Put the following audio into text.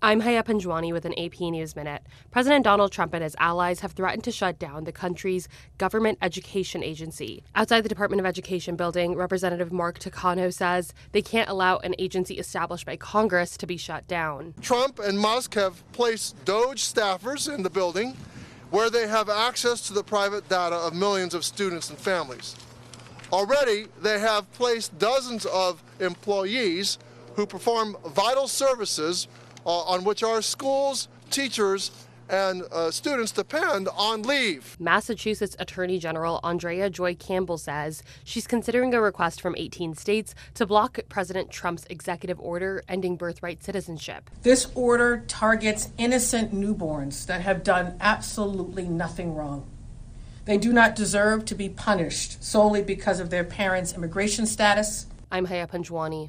I'm Haya Panjwani with an AP News Minute. President Donald Trump and his allies have threatened to shut down the country's government education agency. Outside the Department of Education building, Representative Mark Takano says they can't allow an agency established by Congress to be shut down. Trump and Musk have placed DOJ staffers in the building where they have access to the private data of millions of students and families. Already, they have placed dozens of employees who perform vital services on which our schools, teachers, and students depend on leave. Massachusetts Attorney General Andrea Joy Campbell says she's considering a request from 18 states to block President Trump's executive order ending birthright citizenship. This order targets innocent newborns that have done absolutely nothing wrong. They do not deserve to be punished solely because of their parents' immigration status. I'm Haya Panjwani.